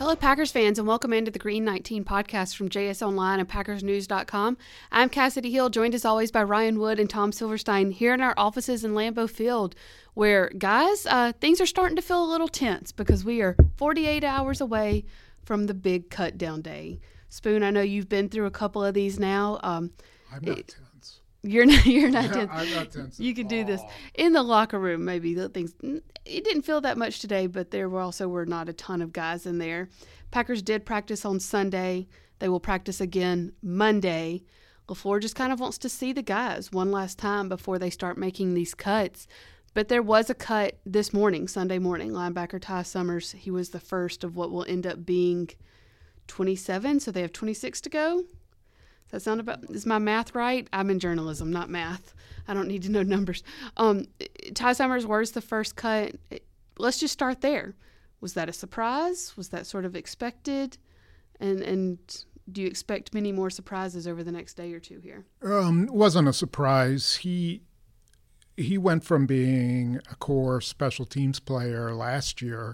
Hello, Packers fans, and welcome into the Green 19 podcast from JS Online and PackersNews.com. I'm Cassidy Hill, joined as always by Ryan Wood and Tom Silverstein here in our offices in Lambeau Field, where, guys, things are starting to feel a little tense because we are 48 hours away from the big cut-down day. Spoon, I know you've been through a couple of these now. I'm not tense. You're not tense. I'm not tense. You can do this in the locker room. Maybe the things. It didn't feel that much today, but there were not a ton of guys in there. Packers did practice on Sunday. They will practice again Monday. LaFleur just kind of wants to see the guys one last time before they start making these cuts. But there was a cut this morning, Sunday morning. Linebacker Ty Summers, he was the first of what will end up being 27, so they have 26 to go. Does that sound about? Is my math right? I'm in journalism, not math. I don't need to know numbers. Ty Summers was the first cut. Let's just start there. Was that a surprise? Was that sort of expected? And do you expect many more surprises over the next day or two here? It wasn't a surprise. He went from being a core special teams player last year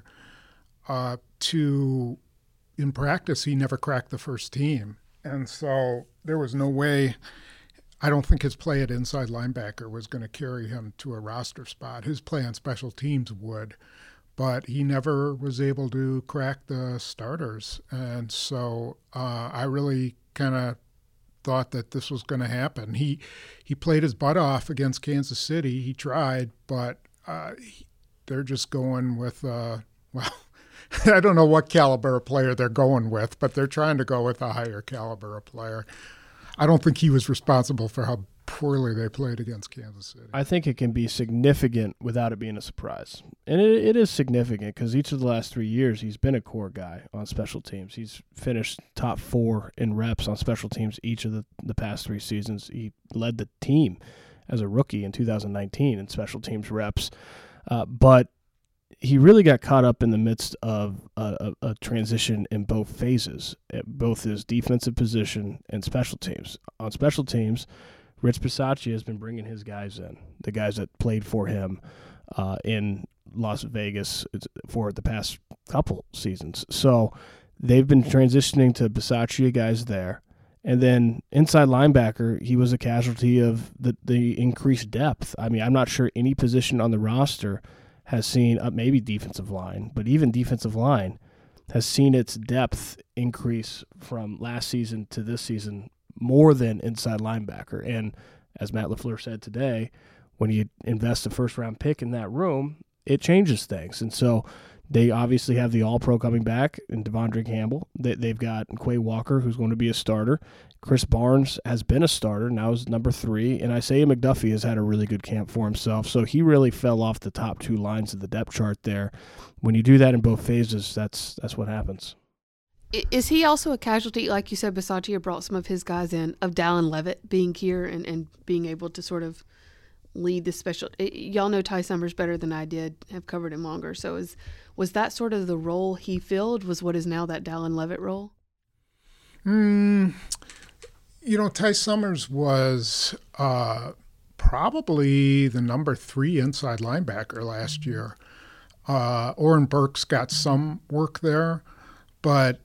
to, in practice, he never cracked the first team. And so there was no way, I don't think his play at inside linebacker was going to carry him to a roster spot. His play on special teams would, but he never was able to crack the starters. And so I really kind of thought that this was going to happen. He played his butt off against Kansas City. He tried, but they're just going with, I don't know what caliber of player they're going with, but they're trying to go with a higher caliber of player. I don't think he was responsible for how poorly they played against Kansas City. I think it can be significant without it being a surprise. And it is significant because each of the last 3 years he's been a core guy on special teams. He's finished top 4 in reps on special teams each of the past 3 seasons. He led the team as a rookie in 2019 in special teams reps. But he really got caught up in the midst of a transition in both phases, both his defensive position and special teams. On special teams, Rich Bisaccia has been bringing his guys in, the guys that played for him in Las Vegas for the past couple seasons. So they've been transitioning to Bisaccia guys there. And then inside linebacker, he was a casualty of the increased depth. I mean, I'm not sure any position on the roster has seen, maybe defensive line, but even defensive line has seen its depth increase from last season to this season more than inside linebacker. And as Matt LaFleur said today, when you invest a first-round pick in that room, it changes things. And so they obviously have the All-Pro coming back in Devondre Campbell. They've got Quay Walker, who's going to be a starter. Chris Barnes has been a starter, now is number 3. And Isaiah McDuffie has had a really good camp for himself. So he really fell off the top 2 lines of the depth chart there. When you do that in both phases, that's what happens. Is he also a casualty, like you said, Bisaccia brought some of his guys in, of Dallin Levitt being here and being able to sort of lead the special? Y'all know Ty Summers better than I did, have covered him longer. So was that sort of the role he filled, was what is now that Dallin Levitt role? Ty Summers was probably the number 3 inside linebacker last year. Oren Burks got some work there, but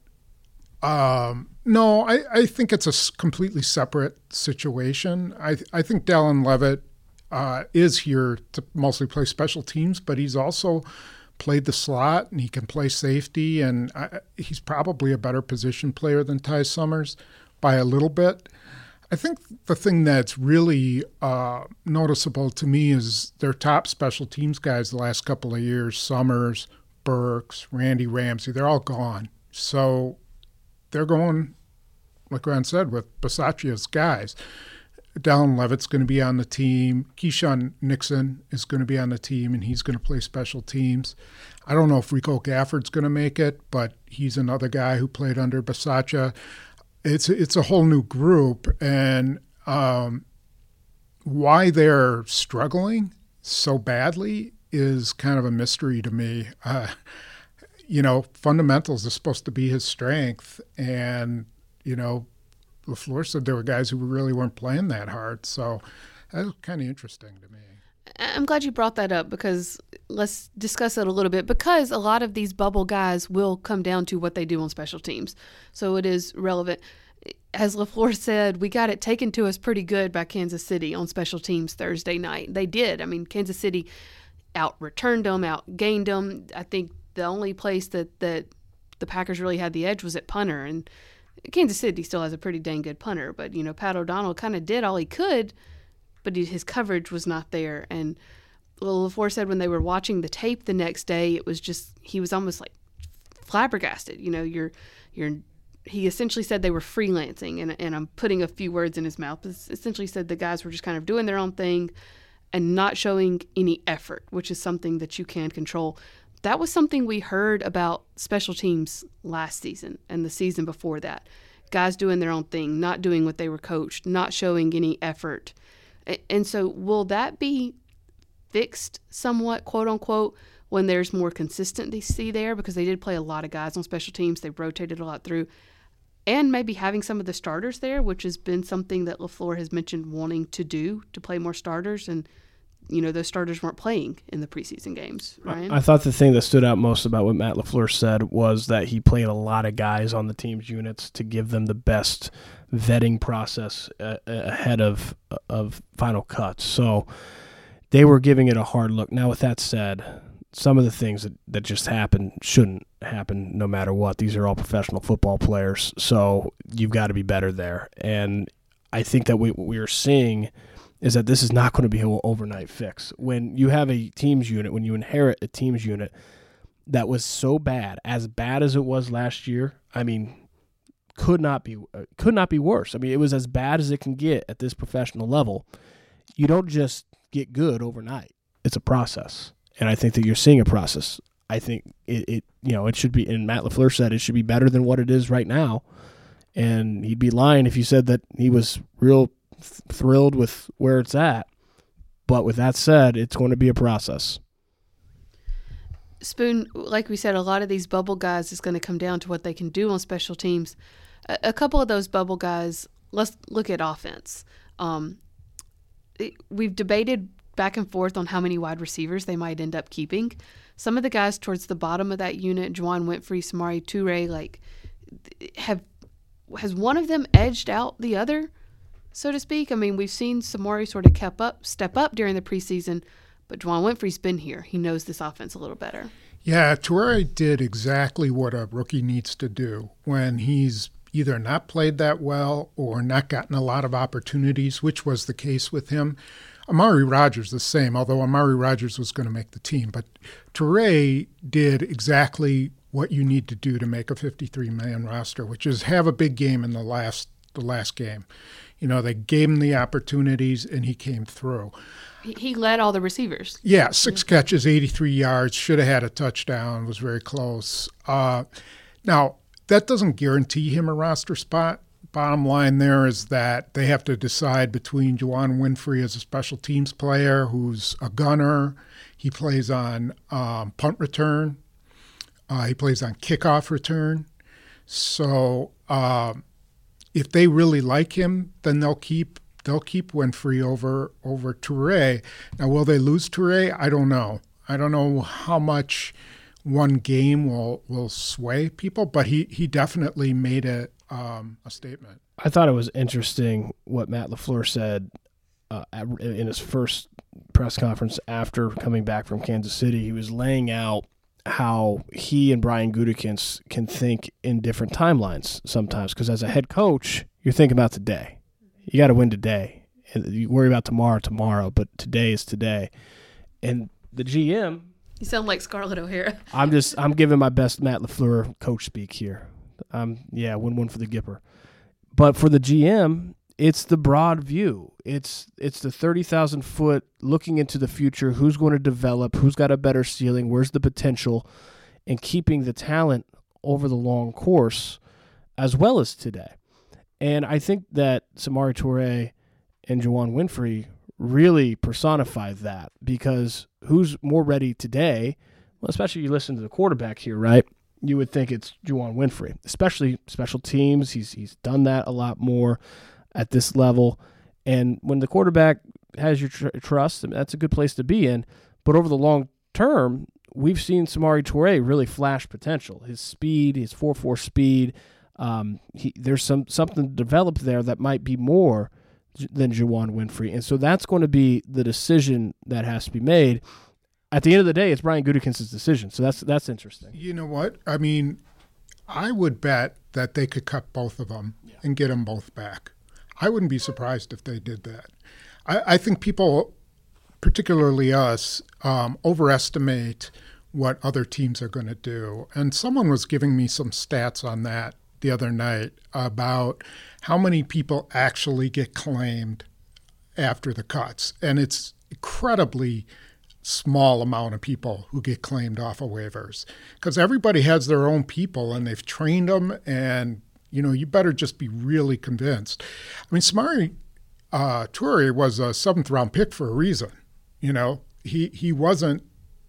no, I think it's a completely separate situation. I think Dallin Levitt is here to mostly play special teams, but he's also played the slot and he can play safety, and he's probably a better position player than Ty Summers by a little bit. I think the thing that's really noticeable to me is their top special teams guys the last couple of years, Summers, Burks, Randy Ramsey, they're all gone. So they're going, like Ron said, with Bisaccia's guys. Dallin Levitt's going to be on the team. Keyshawn Nixon is going to be on the team, and he's going to play special teams. I don't know if Rico Gafford's going to make it, but he's another guy who played under Bisaccia. It's a whole new group, and why they're struggling so badly is kind of a mystery to me. Fundamentals is supposed to be his strength, and, LaFleur said there were guys who really weren't playing that hard, so that was kind of interesting to me. I'm glad you brought that up because let's discuss it a little bit, because a lot of these bubble guys will come down to what they do on special teams. So it is relevant. As LaFleur said, we got it taken to us pretty good by Kansas City on special teams Thursday night. They did. I mean, Kansas City out-returned them, out-gained them. I think the only place that the Packers really had the edge was at punter, and Kansas City still has a pretty dang good punter. But, Pat O'Donnell kind of did all he could, but his coverage was not there. And LaFleur said when they were watching the tape the next day, it was just, he was almost like flabbergasted. He essentially said they were freelancing, and I'm putting a few words in his mouth, but essentially said the guys were just kind of doing their own thing and not showing any effort, which is something that you can control. That was something we heard about special teams last season and the season before that. Guys doing their own thing, not doing what they were coached, not showing any effort. And so will that be fixed somewhat, quote unquote, when there's more consistency there? Because they did play a lot of guys on special teams. They rotated a lot through. And maybe having some of the starters there, which has been something that LaFleur has mentioned wanting to do, to play more starters. And, those starters weren't playing in the preseason games, Ryan? I thought the thing that stood out most about what Matt LaFleur said was that he played a lot of guys on the team's units to give them the best vetting process ahead of final cuts. So they were giving it a hard look. Now, with that said, some of the things that just happened shouldn't happen no matter what. These are all professional football players, so you've got to be better there. And I think that what we are seeing is that this is not going to be an overnight fix. When you have a teams unit, when you inherit a teams unit that was so bad as it was last year, I mean, could not be worse. I mean, it was as bad as it can get at this professional level. You don't just get good overnight. It's a process. And I think that you're seeing a process. I think it should be, and Matt LaFleur said it should be better than what it is right now. And he'd be lying if he said that he was real thrilled with where it's at. But with that said, it's going to be a process. Spoon, like we said, a lot of these bubble guys is going to come down to what they can do on special teams. A couple of those bubble guys, let's look at offense. We've debated back and forth on how many wide receivers they might end up keeping. Some of the guys towards the bottom of that unit, Juwann Winfree, Samori Toure, has one of them edged out the other, so to speak? I mean, we've seen Samori sort of step up during the preseason, but Juwann Winfree's been here. He knows this offense a little better. Yeah, Toure did exactly what a rookie needs to do when he's either not played that well or not gotten a lot of opportunities, which was the case with him. Amari Rodgers the same, although Amari Rodgers was going to make the team. But Toure did exactly what you need to do to make a 53-man roster, which is have a big game in the last game. They gave him the opportunities, and he came through. He led all the receivers. Yeah, 6 catches, 83 yards, should have had a touchdown, was very close. Now, that doesn't guarantee him a roster spot. Bottom line there is that they have to decide between Juwann Winfree as a special teams player who's a gunner. He plays on punt return. He plays on kickoff return. So if they really like him, then they'll keep Winfree over Toure. Now, will they lose Toure? I don't know. I don't know how much one game will sway people, but he definitely made a statement. I thought it was interesting what Matt LaFleur said in his first press conference after coming back from Kansas City. He was laying out how he and Brian Gutekunst can think in different timelines sometimes, because as a head coach, you're thinking about today. You got to win today. You worry about tomorrow, but today is today. And the GM... You sound like Scarlett O'Hara. I'm giving my best Matt LaFleur coach speak here. Win for the Gipper. But for the GM, it's the broad view. It's the 30,000-foot looking into the future. Who's going to develop? Who's got a better ceiling? Where's the potential? And keeping the talent over the long course as well as today. And I think that Samori Toure and Juwann Winfree really personify that, because who's more ready today? Well, especially you listen to the quarterback here, right? You would think it's Juwann Winfree, especially special teams. He's done that a lot more at this level. And when the quarterback has your trust, that's a good place to be in. But over the long term, we've seen Samori Toure really flash potential. His speed, his 4.4 speed, there's something developed there that might be more than Juwann Winfree. And so that's going to be the decision that has to be made. At the end of the day, it's Brian Gutekunst's decision. So that's interesting. You know what? I mean, I would bet that they could cut both of them and get them both back. I wouldn't be surprised if they did that. I think people, particularly us, overestimate what other teams are going to do. And someone was giving me some stats on that the other night about how many people actually get claimed after the cuts. And it's incredibly small amount of people who get claimed off of waivers because everybody has their own people and they've trained them, and you better just be really convinced. I mean, Samori Toure was a 7th-round pick for a reason. He wasn't.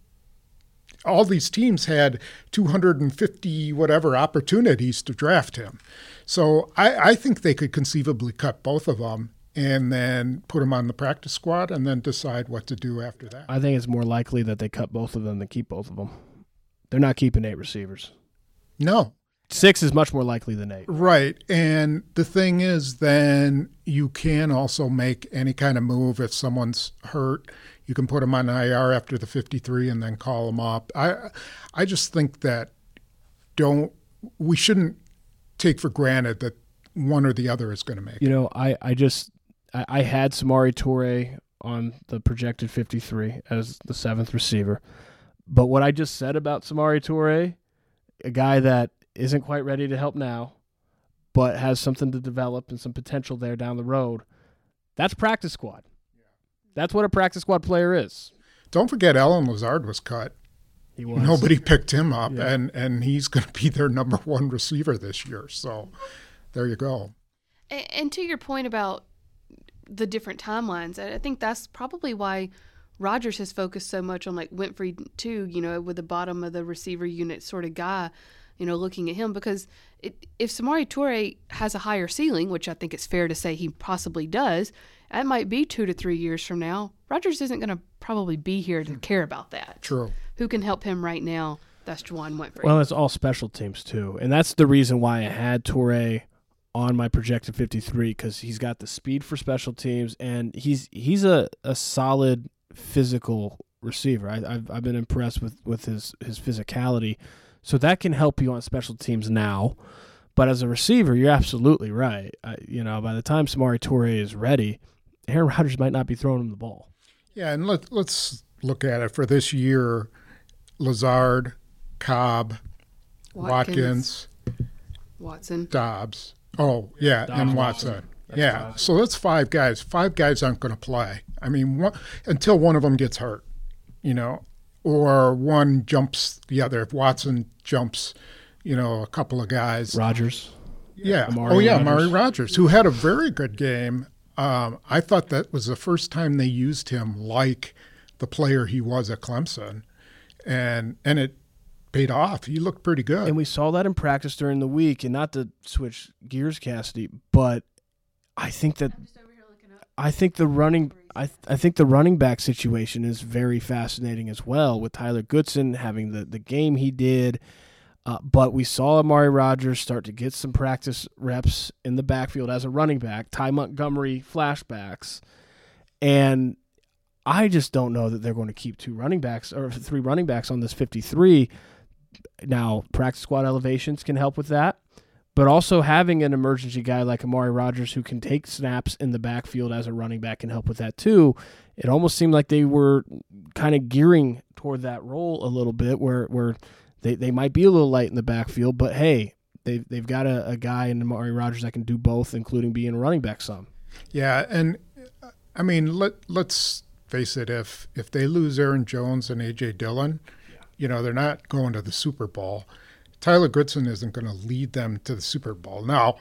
All these teams had 250 whatever opportunities to draft him. So I think they could conceivably cut both of them and then put them on the practice squad and then decide what to do after that. I think it's more likely that they cut both of them than keep both of them. They're not keeping 8 receivers. No. 6 is much more likely than 8. Right. And the thing is, then you can also make any kind of move if someone's hurt. You can put them on IR after the 53 and then call them up. I just think that we shouldn't take for granted that one or the other is going to make it. I had Samori Toure on the projected 53 as the 7th receiver. But what I just said about Samori Toure, a guy that isn't quite ready to help now, but has something to develop and some potential there down the road, that's practice squad. That's what a practice squad player is. Don't forget Allen Lazard was cut. He was. Nobody picked him up, and he's going to be their number 1 receiver this year. So there you go. And to your point about the different timelines, I think that's probably why Rodgers has focused so much on like Winfree too, with the bottom of the receiver unit sort of guy, looking at him, because if Samori Toure has a higher ceiling, which I think it's fair to say he possibly does, that might be 2 to 3 years from now. Rodgers isn't going to probably be here to care about that. True. Who can help him right now? That's Juwann Winfree. Well, it's all special teams too, and that's the reason why I had Toure on my projected 53, because he's got the speed for special teams, and he's a solid physical receiver. I've been impressed with his physicality, so that can help you on special teams now. But as a receiver, you're absolutely right. By the time Samori Toure is ready, Aaron Rodgers might not be throwing him the ball. Yeah, and let's look at it for this year. Lazard, Cobb, Watkins, Watson, Dobbs. Oh, yeah, Dobbs, and Watson. Yeah, awesome. So that's 5 guys. 5 guys aren't going to play. I mean, until one of them gets hurt, or one jumps the other. If Watson jumps, a couple of guys. Rodgers. Yeah. Amari Rodgers, who had a very good game. I thought that was the first time they used him like the player he was at Clemson, and it paid off. He looked pretty good. And we saw that in practice during the week. And not to switch gears, Cassidy, but I think that the running back situation is very fascinating as well, with Tyler Goodson having the game he did. But we saw Amari Rodgers start to get some practice reps in the backfield as a running back, Ty Montgomery flashbacks. And I just don't know that they're going to keep 2 running backs or 3 running backs on this 53. Now, practice squad elevations can help with that, but also having an emergency guy like Amari Rodgers who can take snaps in the backfield as a running back can help with that too. It almost seemed like they were kind of gearing toward that role a little bit, where they might be a little light in the backfield, but hey, they've got a guy in Amari Rodgers that can do both, including being a running back some. Yeah, and I mean, let's face it, if they lose Aaron Jones and A.J. Dillon, they're not going to the Super Bowl. Tyler Goodson isn't going to lead them to the Super Bowl. Now,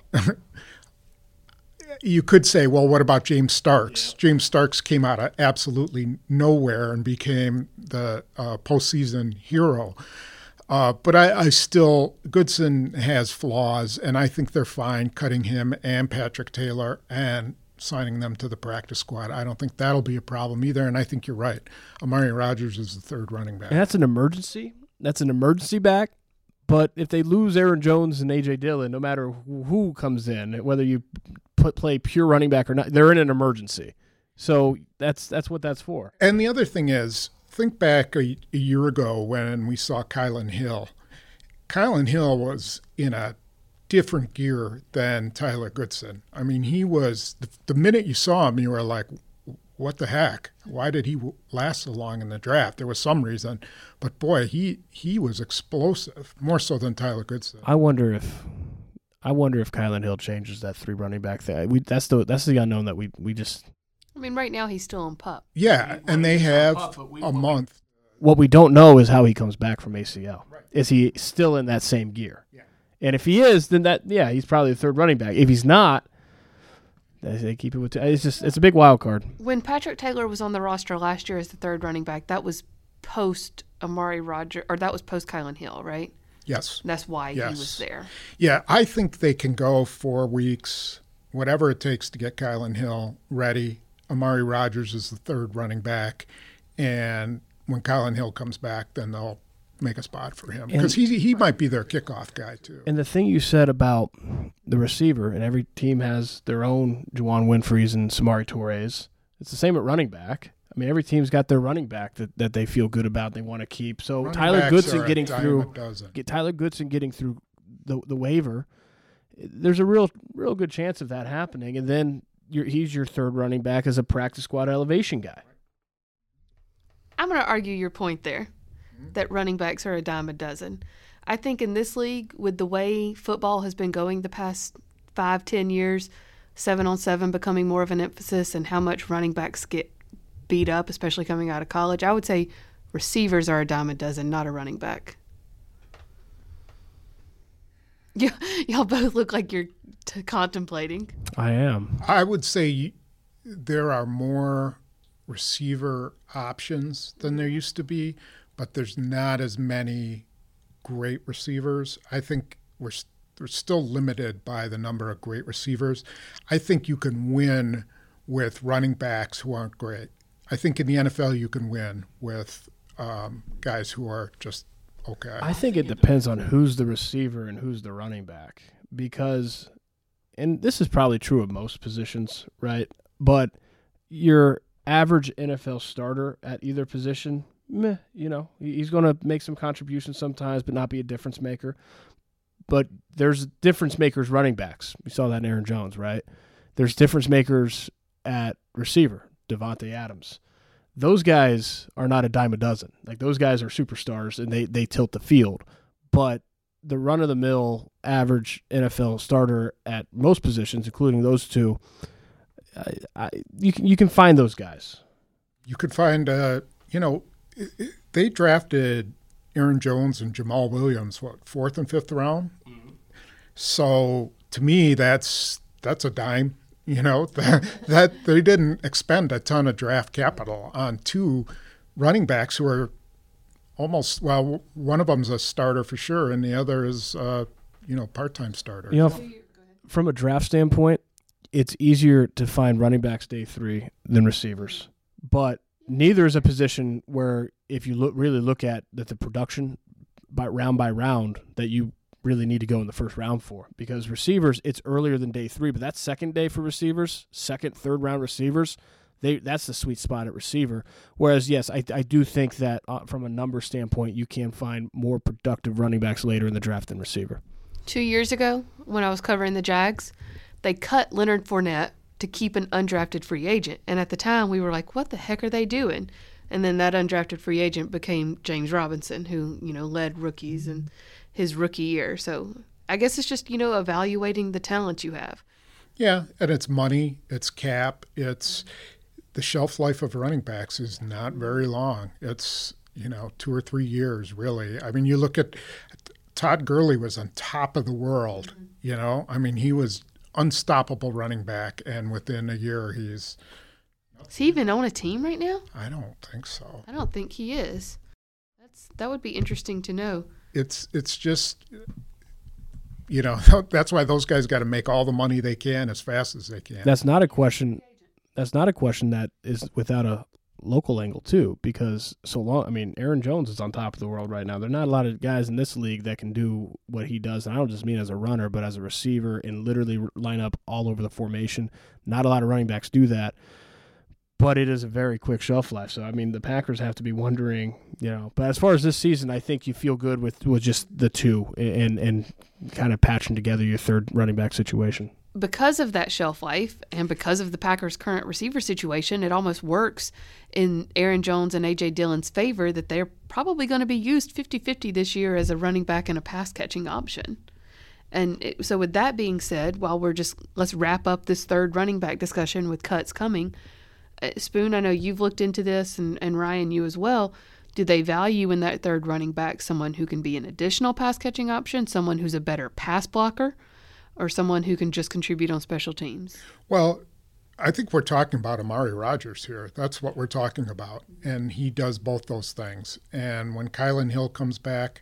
you could say, well, what about James Starks? Yeah. James Starks came out of absolutely nowhere and became the postseason hero. But I still, Goodson has flaws, and I think they're fine cutting him and Patrick Taylor and signing them to the practice squad. I don't think that'll be a problem either, and I think you're right. Amari Rogers is the third running back. And that's an emergency. That's an emergency back. But if they lose Aaron Jones and A.J. Dillon, no matter who comes in, whether you play pure running back or not, they're in an emergency. So that's what that's for. And the other thing is, think back a year ago when we saw Kylan Hill. Kylan Hill was in a different gear than Tyler Goodson. I mean, he was the minute you saw him, you were like, what the heck? Why did he last so long in the draft? There was some reason, but boy, he was explosive, more so than Tyler Goodson. I wonder if Kylan Hill changes that 3 running back thing. That's the unknown that we just. I mean, right now he's still on PUP. Yeah, and they have a month. What we don't know is how he comes back from ACL. Right. Is he still in that same gear? Yeah. And if he is, then he's probably the third running back. If he's not, they keep it with. It's a big wild card. When Patrick Taylor was on the roster last year as the third running back, that was post Amari Rogers, or that was post Kylan Hill, right? Yes. That's why he was there. Yeah, I think they can go 4 weeks, whatever it takes to get Kylan Hill ready. Amari Rogers is the third running back, and when Kylan Hill comes back, then they'll make a spot for him because he might be their kickoff guy too. And the thing you said about the receiver, and every team has their own Juwan Winfreys and Samori Toures. It's the same at running back. I mean, every team's got their running back that they feel good about, they want to keep. So Tyler Goodson getting through the waiver, there's a real good chance of that happening. And then he's your third running back as a practice squad elevation guy. I'm going to argue your point there, that running backs are a dime a dozen. I think in this league, with the way football has been going the past 5-10 years, 7-on-7 becoming more of an emphasis and how much running backs get beat up, especially coming out of college, I would say receivers are a dime a dozen, not a running back. Y'all both look like you're contemplating. I am. I would say there are more receiver options than there used to be, but there's not as many great receivers. I think we're still limited by the number of great receivers. I think you can win with running backs who aren't great. I think in the NFL you can win with guys who are just okay. I think it depends on who's the receiver and who's the running back because, and this is probably true of most positions, right? But your average NFL starter at either position, he's going to make some contributions sometimes, but not be a difference maker. But there's difference makers running backs. We saw that in Aaron Jones, right? There's difference makers at receiver, Devontae Adams. Those guys are not a dime a dozen. Like those guys are superstars and they tilt the field. But the run-of-the-mill average NFL starter at most positions, including those two, you can find those guys. You could find, they drafted Aaron Jones and Jamal Williams, 4th and 5th round? Mm-hmm. So to me, that's a dime. That they didn't expend a ton of draft capital on 2 running backs who are almost, well, one of them's a starter for sure, and the other is, part-time starter. From a draft standpoint, it's easier to find running backs day 3 than receivers. But neither is a position where if you really look at that the production by round that you really need to go in the first round for. Because receivers, it's earlier than day 3, but that's second day for receivers, second, third round receivers. That's the sweet spot at receiver. Whereas, yes, I do think that from a number standpoint, you can find more productive running backs later in the draft than receiver. 2 years ago, when I was covering the Jags, they cut Leonard Fournette to keep an undrafted free agent. And at the time, we were like, what the heck are they doing? And then that undrafted free agent became James Robinson, who, led rookies in his rookie year. So I guess it's just, evaluating the talent you have. Yeah, and it's money, it's cap, it's the shelf life of running backs is not very long. It's, 2 or 3 years, really. I mean, you look at Todd Gurley was on top of the world, he was unstoppable running back, and within a year he's... Is he even on a team right now? I don't think so. I don't think he is. That would be interesting to know. It's just That's why those guys got to make all the money they can as fast as they can. That's not a question that is without a local angle too, because Aaron Jones is on top of the world right now. There are not a lot of guys in this league that can do what he does, and I don't just mean as a runner, but as a receiver and literally line up all over the formation. Not a lot of running backs do that, but it is a very quick shelf life. So, the Packers have to be wondering, But as far as this season, I think you feel good with just the two and kind of patching together your third running back situation. Because of that shelf life and because of the Packers' current receiver situation, it almost works in Aaron Jones and A.J. Dillon's favor that they're probably going to be used 50-50 this year as a running back and a pass-catching option. And so with that being said, let's wrap up this third running back discussion with cuts coming. Spoon, I know you've looked into this, and Ryan, you as well. Do they value in that third running back someone who can be an additional pass-catching option, someone who's a better pass blocker, or someone who can just contribute on special teams? Well, I think we're talking about Amari Rodgers here. That's what we're talking about, and he does both those things. And when Kylan Hill comes back,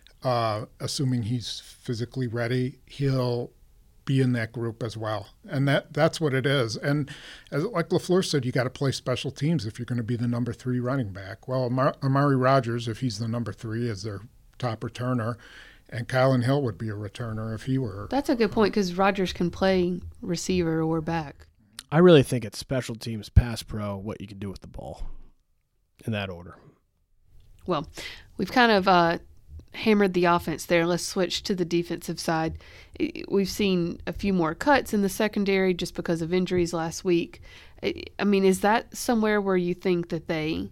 assuming he's physically ready, he'll be in that group as well. And that's what it is. And like LaFleur said, you got to play special teams if you're going to be the number 3 running back. Well, Amari Rodgers, if he's the number 3, is their top returner. And Kylan Hill would be a returner if he were. That's a good point because Rodgers can play receiver or back. I really think it's special teams, pass pro, what you can do with the ball in that order. Well, we've kind of hammered the offense there. Let's switch to the defensive side. We've seen a few more cuts in the secondary just because of injuries last week. Is that somewhere where you think that they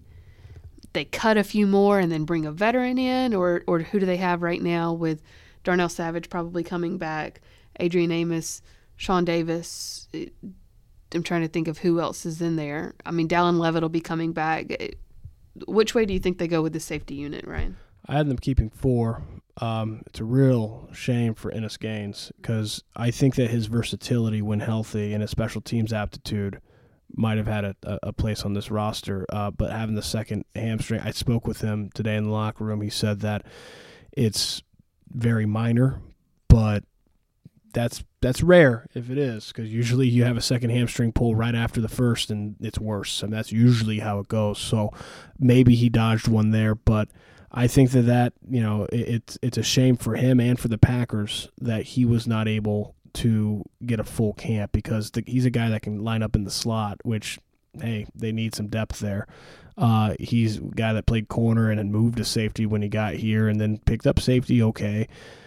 cut a few more and then bring a veteran in, or who do they have right now with Darnell Savage probably coming back, Adrian Amos, Sean Davis? I'm trying to think of who else is in there. Dallin Levitt will be coming back. Which way do you think they go with the safety unit, Ryan? I had them keeping 4. It's a real shame for Ennis Gaines because I think that his versatility when healthy and his special teams aptitude might have had a place on this roster, but having the second hamstring, I spoke with him today in the locker room. He said that it's very minor, but that's rare if it is, because usually you have a second hamstring pull right after the first and it's worse, and that's usually how it goes. So maybe he dodged one there, but I think that it's a shame for him and for the Packers that he was not able to get a full camp, because he's a guy that can line up in the slot, which, hey, they need some depth there. He's a guy that played corner and then moved to safety when he got here and then picked up safety okay.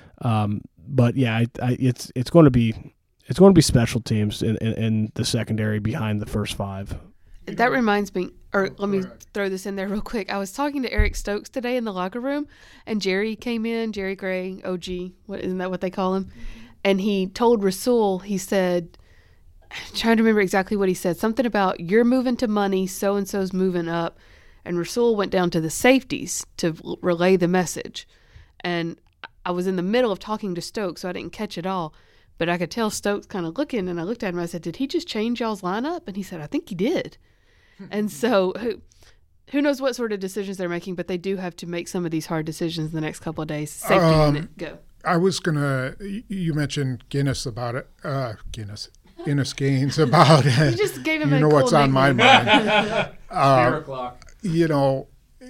But yeah, it's going to be special teams in the secondary behind the first 5. That reminds me, or let me throw this in there real quick. I was talking to Eric Stokes today in the locker room, and Jerry came in, Jerry Gray, OG, isn't that what they call him? And he told Rasul, he said, I'm trying to remember exactly what he said, something about you're moving to money, so-and-so's moving up. And Rasul went down to the safeties to relay the message. And I was in the middle of talking to Stokes, so I didn't catch it all. But I could tell Stokes kind of looking, and I looked at him and I said, did he just change y'all's lineup? And he said, I think he did. And so who knows what sort of decisions they're making, but they do have to make some of these hard decisions in the next couple of days. Safety unit, go. I was going to, you mentioned Guinness about it, Ennis Gaines about it. You just gave him a cool what's nickname. On my mind. Beer o'clock. You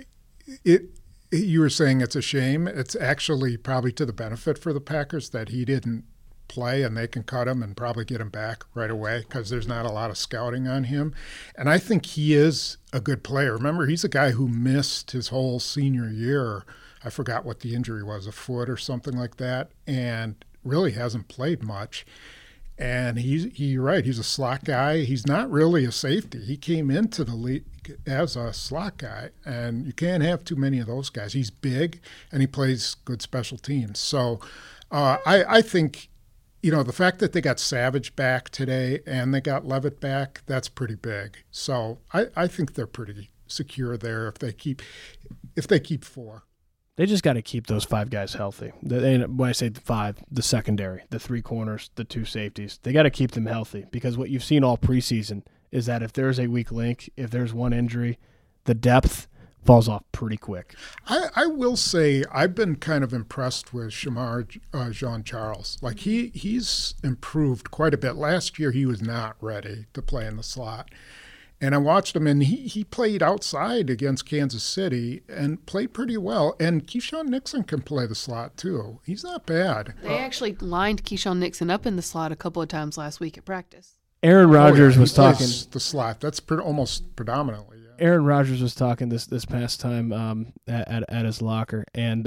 were saying it's a shame. It's actually probably to the benefit for the Packers that he didn't play, and they can cut him and probably get him back right away because there's not a lot of scouting on him. And I think he is a good player. Remember, he's a guy who missed his whole senior year. I forgot what the injury was, a foot or something like that, and really hasn't played much. And you're right, he's a slot guy. He's not really a safety. He came into the league as a slot guy, and you can't have too many of those guys. He's big, and he plays good special teams. So I think, the fact that they got Savage back today and they got Levitt back, that's pretty big. So I think they're pretty secure there if they keep 4. They just got to keep those 5 guys healthy. And when I say the 5, the secondary, the 3 corners, the 2 safeties, they got to keep them healthy, because what you've seen all preseason is that if there's a weak link, if there's one injury, the depth falls off pretty quick. I will say I've been kind of impressed with Shamar Jean-Charles. Like he's improved quite a bit. Last year he was not ready to play in the slot. And I watched him, and he played outside against Kansas City and played pretty well. And Keyshawn Nixon can play the slot, too. He's not bad. They actually lined Keyshawn Nixon up in the slot a couple of times last week at practice. Aaron Rodgers was he talking plays the slot. That's almost predominantly. Yeah. Aaron Rodgers was talking this past time at his locker, and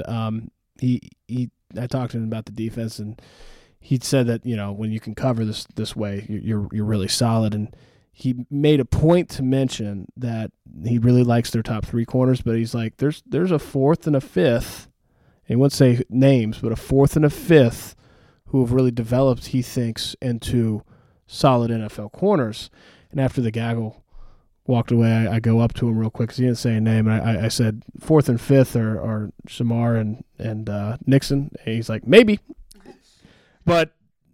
I talked to him about the defense, and he said that when you can cover this way, you're really solid. And he made a point to mention that he really likes their top three corners, but he's like, there's a fourth and a fifth. He won't say names, but a fourth and a fifth who have really developed, he thinks, into solid NFL corners. And after the gaggle walked away, I go up to him real quick because he didn't say a name. And I said, fourth and fifth are Shamar and Nixon. And he's like, maybe. But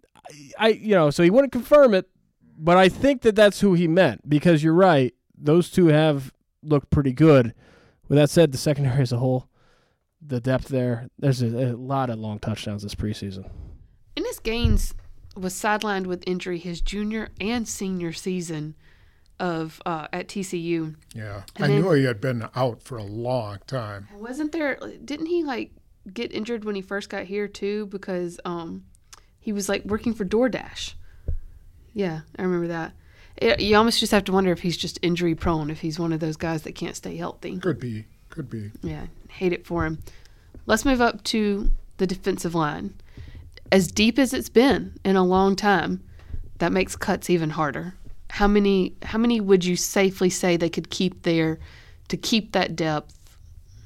so he wouldn't confirm it. But I think that's who he meant, because you're right. Those two have looked pretty good. With that said, the secondary as a whole, the depth there, there's a lot of long touchdowns this preseason. Ennis Gaines was sidelined with injury his junior and senior season of at TCU. Yeah, I knew he had been out for a long time. Didn't he get injured when he first got here too, because he was working for DoorDash? Yeah, I remember that. You almost just have to wonder if he's just injury prone, if he's one of those guys that can't stay healthy. Could be. Yeah, hate it for him. Let's move up to the defensive line. As deep as it's been in a long time, that makes cuts even harder. How many would you safely say they could keep there to keep that depth?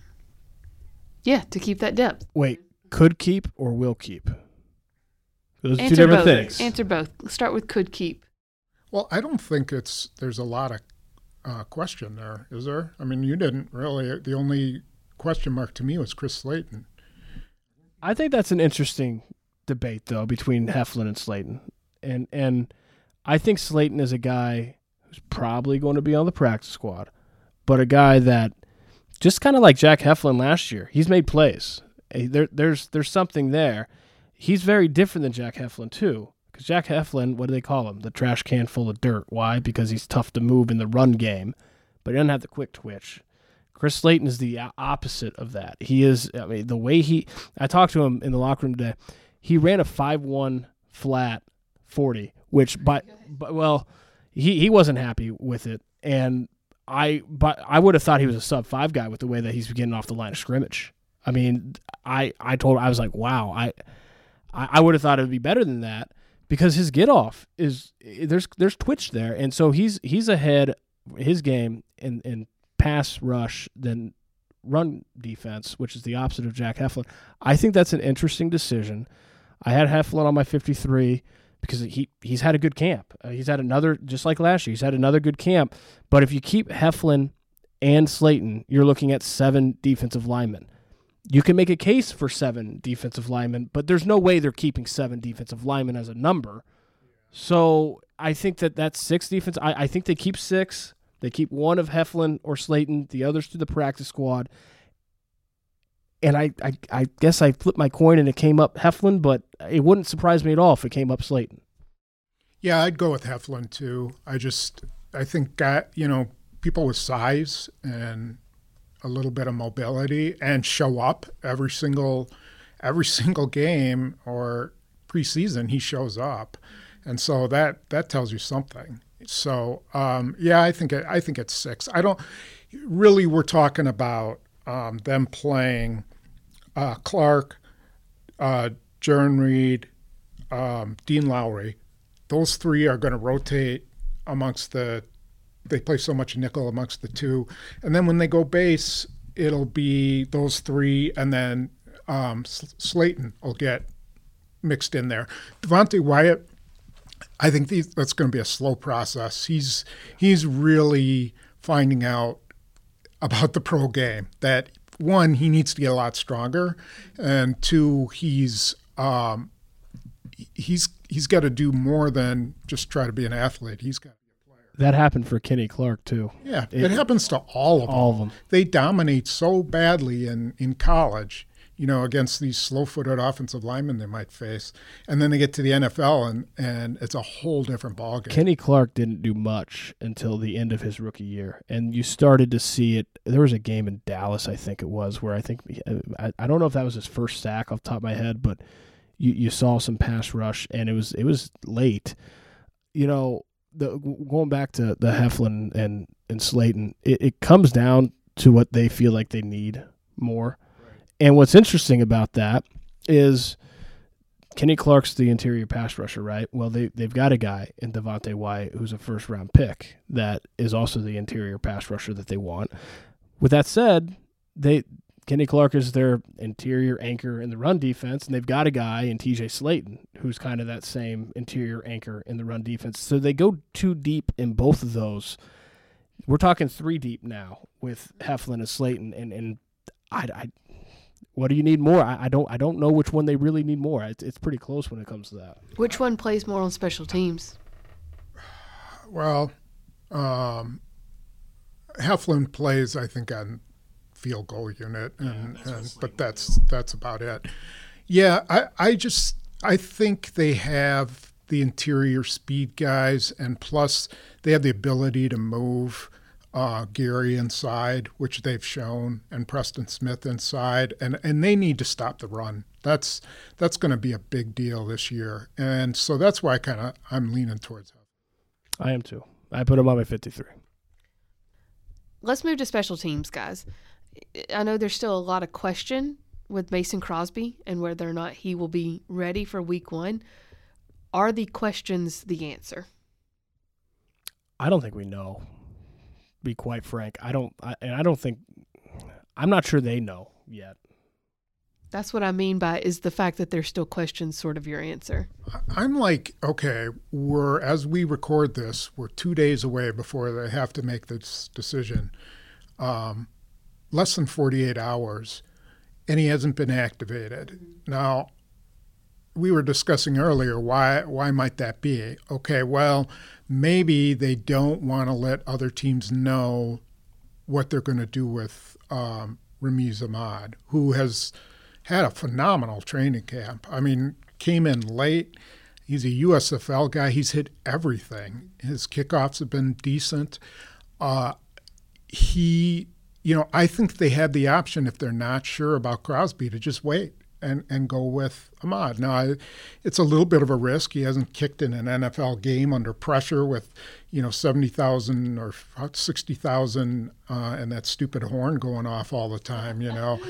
Yeah, to keep that depth. Wait, could keep or will keep? Those are two different things. Answer both. Let's start with could keep. Well, I don't think there's a lot of question there, is there? I mean, you didn't really. The only question mark to me was Chris Slayton. I think that's an interesting debate, though, between Heflin and Slayton. And I think Slayton is a guy who's probably going to be on the practice squad, but a guy that, just kind of like Jack Heflin last year, he's made plays. There's something there. He's very different than Jack Heflin, too, because Jack Heflin, what do they call him? The trash can full of dirt. Why? Because he's tough to move in the run game, but he doesn't have the quick twitch. Chris Slayton is the opposite of that. He is, the way I talked to him in the locker room today, he ran a 5.1 flat 40, which, he wasn't happy with it, and I would have thought he was a sub-5 guy with the way that he's getting off the line of scrimmage. I mean, I was like, wow, I would have thought it would be better than that, because his get off is there's twitch there, and so he's ahead his game in pass rush than run defense, which is the opposite of Jack Heflin. I think that's an interesting decision. I had Heflin on my 53 because he's had a good camp. He's had another, just like last year, he's had another good camp. But if you keep Heflin and Slayton, you're looking at 7 defensive linemen. You can make a case for 7 defensive linemen, but there's no way they're keeping 7 defensive linemen as a number. So I think that's 6 defense. I think they keep 6. They keep one of Heflin or Slayton, the others to the practice squad. And I guess I flipped my coin and it came up Heflin, but it wouldn't surprise me at all if it came up Slayton. Yeah, I'd go with Heflin too. I think people with size and a little bit of mobility and show up every single game or preseason, he shows up, and so that tells you something. So I think it's 6. I don't really. We're talking about them playing Clark, Jaron Reed, Dean Lowry. Those 3 are going to rotate amongst they play so much nickel amongst the 2. And then when they go base, it'll be those 3, and then Slayton will get mixed in there. Devontae Wyatt, I think that's going to be a slow process. He's really finding out about the pro game, that 1, he needs to get a lot stronger, and 2, he's got to do more than just try to be an athlete. He's got to be a player. That happened for Kenny Clark, too. Yeah, it happens to all of them. They dominate so badly in college, against these slow-footed offensive linemen they might face. And then they get to the NFL, and it's a whole different ballgame. Kenny Clark didn't do much until the end of his rookie year. And you started to see it. There was a game in Dallas, I think it was, where I don't know if that was his first sack off the top of my head, but you saw some pass rush, and it was late. Going back to the Heflin and Slayton, it comes down to what they feel like they need more. And what's interesting about that is Kenny Clark's the interior pass rusher, right? Well, they've got a guy in Devontae Wyatt who's a first-round pick that is also the interior pass rusher that they want. With that said, Kenny Clark is their interior anchor in the run defense, and they've got a guy in TJ Slayton who's kind of that same interior anchor in the run defense. So they go too deep in both of those. We're talking 3 deep now with Heflin and Slayton, and I what do you need more? I don't know which one they really need more. It's pretty close when it comes to that. Which one plays more on special teams? Well, Heflin plays, I think, on field goal unit, but that's about it. Yeah, I think they have the interior speed guys, and plus they have the ability to move Gary inside, which they've shown, and Preston Smith inside, and they need to stop the run. That's going to be a big deal this year, and so that's why I'm leaning towards Heflin. I am too. I put him on my 53. Let's move to special teams, guys. I know there's still a lot of question with Mason Crosby and whether or not he will be ready for week 1. Are the questions the answer? I don't think we know. Be quite frank, I'm not sure they know yet. That's what I mean by is the fact that there's still questions sort of your answer. I'm like, okay, as we record this, we're 2 days away before they have to make this decision. Less than 48 hours, and he hasn't been activated. Now, we were discussing earlier, why might that be? Okay, well, maybe they don't want to let other teams know what they're going to do with Ramiz Ahmad, who has had a phenomenal training camp. I mean, came in late. He's a USFL guy. He's hit everything. His kickoffs have been decent. I think they had the option, if they're not sure about Crosby, to just wait and go with Ahmad. Now, it's a little bit of a risk. He hasn't kicked in an NFL game under pressure with, 70,000 or 60,000 and that stupid horn going off all the time,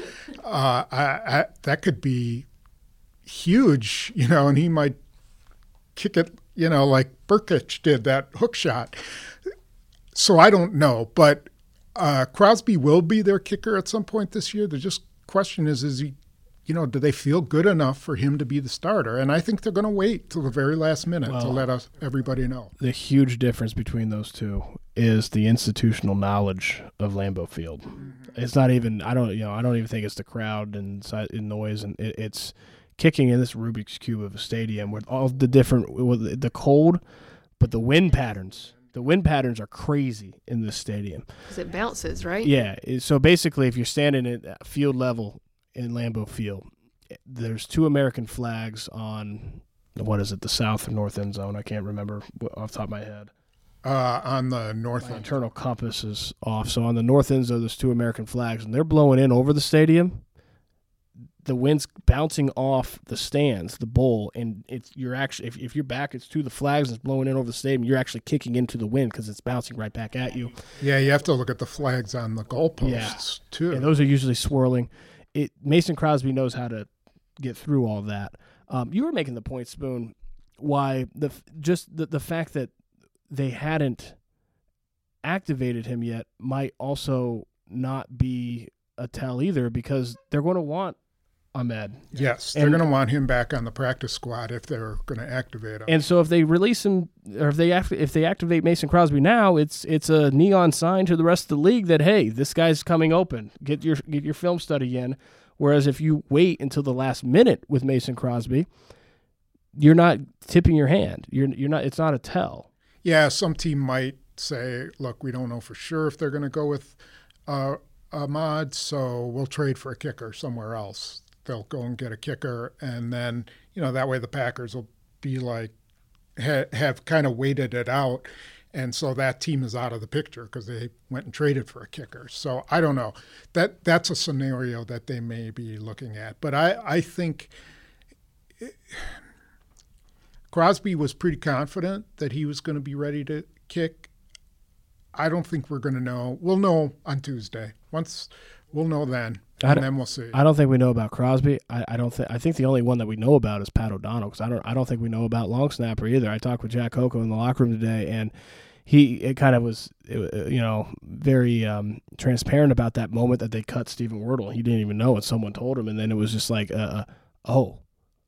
that could be huge, and he might kick it, like Burkic did, that hook shot. So I don't know, but Crosby will be their kicker at some point this year. The just question is he, do they feel good enough for him to be the starter? And I think they're going to wait till the very last minute to let everybody know. The huge difference between those two is the institutional knowledge of Lambeau Field. Mm-hmm. It's not even. I don't even think it's the crowd and noise, and it's kicking in this Rubik's Cube of a stadium with all the different, with the cold, but the wind patterns. The wind patterns are crazy in this stadium. Because it bounces, right? Yeah. So basically, if you're standing at field level in Lambeau Field, there's 2 American flags on, the south or north end zone? I can't remember off the top of my head. On the north end. Internal compass is off. So on the north end zone, there's 2 American flags, and they're blowing in over the stadium. The wind's bouncing off the stands, the bowl, and you're actually, if your back is to the flags, it's blowing in over the stadium, you're actually kicking into the wind because it's bouncing right back at you. Yeah, you have to look at the flags on the goalposts too. And those are usually swirling. Mason Crosby knows how to get through all that. You were making the point, Spoon, why the fact that they hadn't activated him yet might also not be a tell either, because they're going to want Ahmed. Yes, they're going to want him back on the practice squad if they're going to activate him. And so if they release him, or if they activate Mason Crosby now, it's a neon sign to the rest of the league that, hey, this guy's coming open. Get your film study in. Whereas if you wait until the last minute with Mason Crosby, you're not tipping your hand. You're not. It's not a tell. Yeah, some team might say, look, we don't know for sure if they're going to go with Ahmad, so we'll trade for a kicker somewhere else. They'll go and get a kicker, and then, that way the Packers will be like, have kind of waited it out, and so that team is out of the picture because they went and traded for a kicker. So I don't know. That's a scenario that they may be looking at. But I think Crosby was pretty confident that he was going to be ready to kick. I don't think we're going to know. We'll know on Tuesday. Once we'll know then, and then we'll see. I don't think we know about Crosby. I think the only one that we know about is Pat O'Donnell, because I don't think we know about long snapper either. I talked with Jack Coco in the locker room today, and it kind of was very transparent about that moment that they cut Stephen Wordle. He didn't even know it. Someone told him, and then it was just like, I'm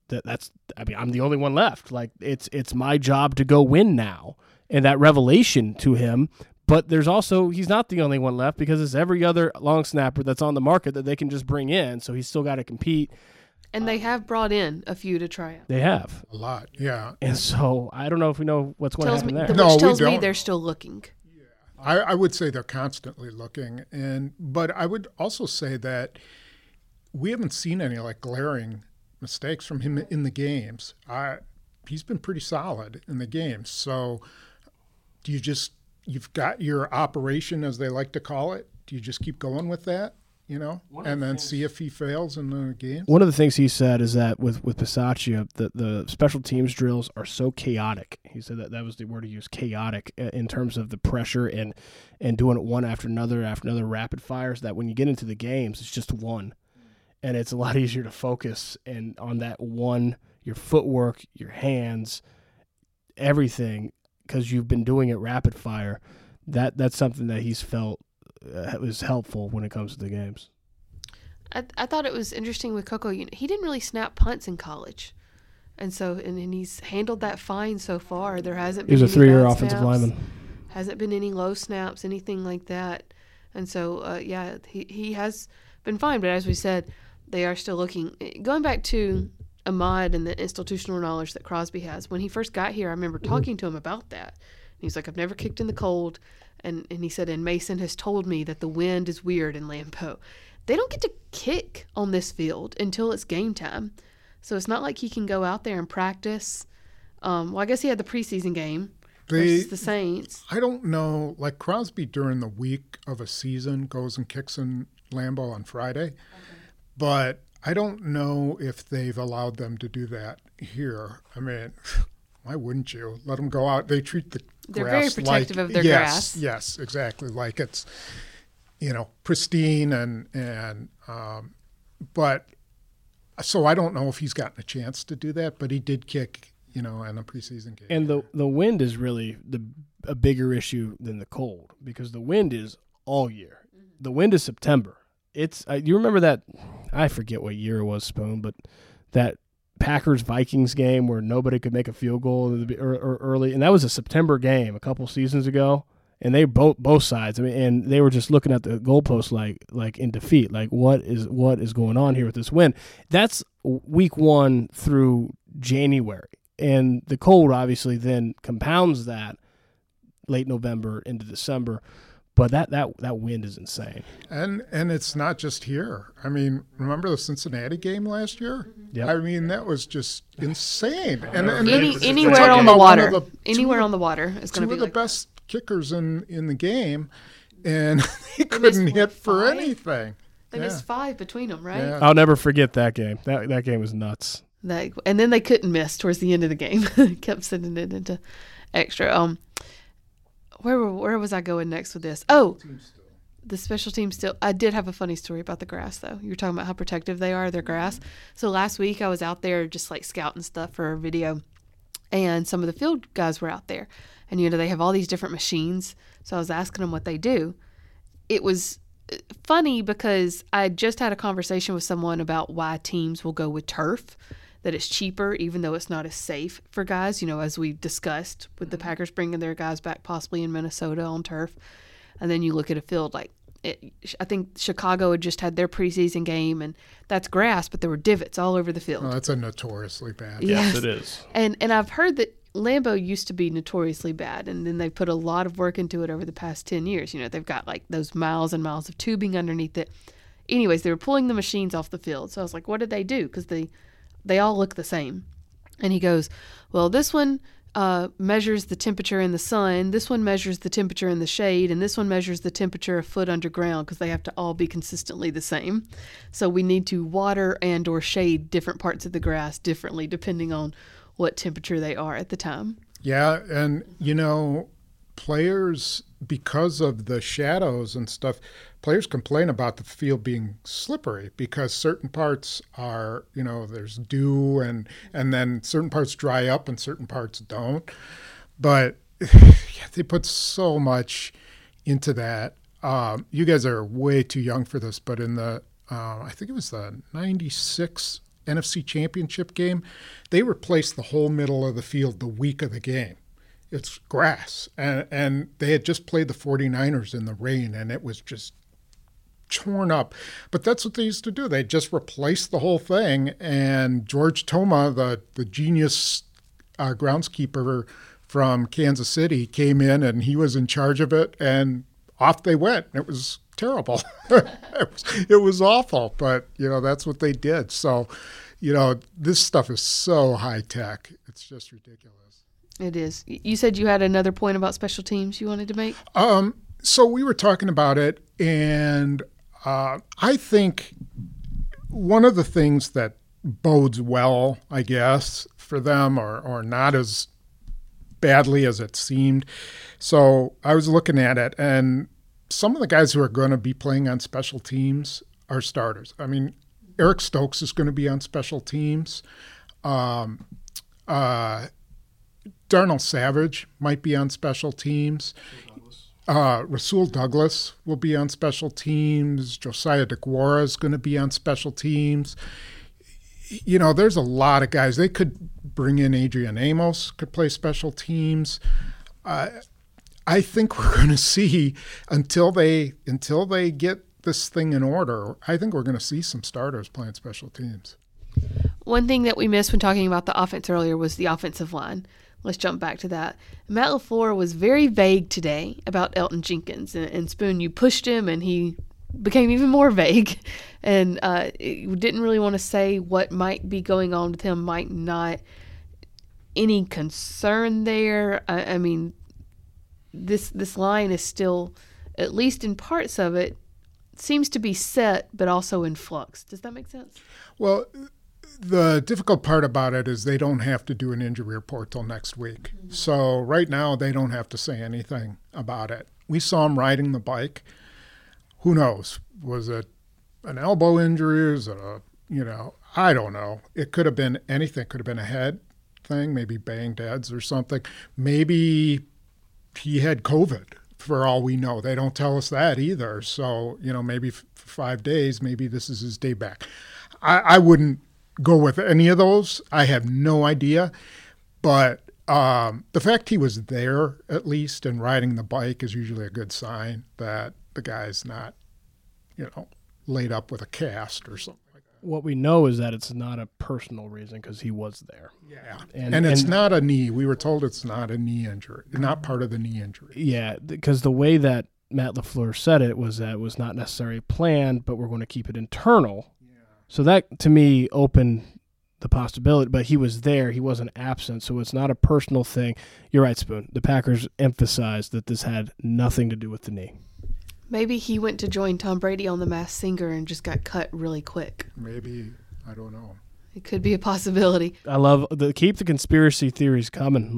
the only one left. Like it's my job to go win now, and that revelation to him. But there's also, he's not the only one left because it's every other long snapper that's on the market that they can just bring in. So he's still got to compete. And they have brought in a few to try out. They have. A lot, yeah. And so I don't know if we know what's going to happen there. Which tells me they're still looking. Yeah. I would say they're constantly looking. But I would also say that we haven't seen any glaring mistakes from him in the games. He's been pretty solid in the games. So do you just... You've got your operation, as they like to call it. Do you just keep going with that, and then see if he fails in the game? One of the things he said is that with Bisaccia, the special teams drills are so chaotic. He said that was the word he used, chaotic, in terms of the pressure and doing it one after another rapid fires, that when you get into the games, it's just one. And it's a lot easier to focus and on that one, your footwork, your hands, everything, because you've been doing it rapid fire. That's something that he's felt was helpful when it comes to the games. I thought it was interesting with Coco. He didn't really snap punts in college, and he's handled that fine so far. There hasn't been. He was a 3-year offensive lineman. Hasn't been any low snaps, anything like that, and so he has been fine. But as we said, they are still looking. Going back to Ahmad and the institutional knowledge that Crosby has. When he first got here, I remember talking to him about that. And he's like, I've never kicked in the cold. And he said, and Mason has told me that the wind is weird in Lambeau. They don't get to kick on this field until it's game time. So it's not like he can go out there and practice. I guess he had the preseason game versus the Saints. I don't know. Like Crosby during the week of a season goes and kicks in Lambeau on Friday. Okay. But I don't know if they've allowed them to do that here. I mean, why wouldn't you? Let them go out. They treat the They're grass very protective of their grass. grass. Yes, exactly. Like it's, pristine but so I don't know if he's gotten a chance to do that, but he did kick, in a preseason game. And the wind is really a bigger issue than the cold, because the wind is all year. The wind is September. You remember that? I forget what year it was, Spoon, but that Packers-Vikings game where nobody could make a field goal early, and that was a September game a couple seasons ago, and they both sides. And they were just looking at the goalpost like in defeat, like what is going on here with this wind? That's week 1 through January, and the cold obviously then compounds that late November into December. But that wind is insane. And it's not just here. I mean, remember the Cincinnati game last year? Yep. I mean, that was just insane. And anywhere on the water. Anywhere on the water is going to be two of the best kickers in the game, and they couldn't hit for anything. They missed 5 between them, right? Yeah. I'll never forget that game. That game was nuts. And then they couldn't miss towards the end of the game. Kept sending it into extra. Where was I going next with this? Oh, the special team still. I did have a funny story about the grass, though. You were talking about how protective they are, their grass. So last week I was out there just scouting stuff for a video, and some of the field guys were out there. And, they have all these different machines. So I was asking them what they do. It was funny because I just had a conversation with someone about why teams will go with turf, that it's cheaper, even though it's not as safe for guys, as we discussed with the Packers bringing their guys back possibly in Minnesota on turf. And then you look at a field I think Chicago had just had their preseason game, and that's grass, but there were divots all over the field. Oh, that's a notoriously bad. Yes, it is. And I've heard that Lambeau used to be notoriously bad, and then they put a lot of work into it over the past 10 years. You know, they've got like those miles and miles of tubing underneath it. Anyways, they were pulling the machines off the field. So I was like, what did they do? Because they all look the same. And he goes, well, this one measures the temperature in the sun, this one measures the temperature in the shade, and this one measures the temperature a foot underground, because they have to all be consistently the same. So we need to water and or shade different parts of the grass differently depending on what temperature they are at the time. Yeah, and you know, players, because of the shadows and stuff, players complain about the field being slippery because certain parts are, you know, there's dew and then certain parts dry up and certain parts don't. But yeah, they put so much into that. You guys are way too young for this, but in the, I think it was the 96 NFC Championship game, they replaced the whole middle of the field the week of the game. It's grass. And they had just played the 49ers in the rain, and it was just torn up. But that's what they used to do. They just replaced the whole thing. And George Toma, the genius groundskeeper from Kansas City, came in, and he was in charge of it, and off they went. It was terrible. It was awful, but, you know, that's what they did. So, you know, this stuff is so high tech. It's just ridiculous. It is. You said you had another point about special teams you wanted to make? So we were talking about it, and I think one of the things that bodes well, I guess, for them, or not as badly as it seemed. So I was looking at it, and some of the guys who are going to be playing on special teams are starters. I mean, Eric Stokes is going to be on special teams. Darnell Savage might be on special teams. Rasul Douglas will be on special teams. Josiah DeGuara is going to be on special teams. You know, there's a lot of guys. They could bring in Adrian Amos, could play special teams. I think we're going to see, until they get this thing in order, I think we're going to see some starters playing special teams. One thing that we missed when talking about the offense earlier was the offensive line. Let's jump back to that. Matt LaFleur was very vague today about Elgton Jenkins. And Spoon, you pushed him, and he became even more vague. And didn't really want to say what might be going on with him, might not. Any concern there? I mean, this line is still, at least in parts of it, seems to be set, but also in flux. Does that make sense? Well, the difficult part about it is they don't have to do an injury report till next week. Mm-hmm. So right now they don't have to say anything about it. We saw him riding the bike. Who knows? Was it an elbow injury? Is it I don't know. It could have been anything. Could have been a head thing, maybe banged heads or something. Maybe he had COVID, for all we know. They don't tell us that either. So, maybe for 5 days, maybe this is his day back. I wouldn't go with any of those. I have no idea. But the fact he was there, at least, and riding the bike is usually a good sign that the guy's not, laid up with a cast or something like that. What we know is that it's not a personal reason because he was there. Yeah. And it's not a knee. We were told it's not a knee injury, not part of the knee injury. Yeah, because the way that Matt LaFleur said it was that it was not necessarily planned, but we're going to keep it internal. So that, to me, opened the possibility. But he was there. He wasn't absent. So it's not a personal thing. You're right, Spoon. The Packers emphasized that this had nothing to do with the knee. Maybe he went to join Tom Brady on The Masked Singer and just got cut really quick. Maybe. I don't know. It could be a possibility. I love keep the conspiracy theories coming.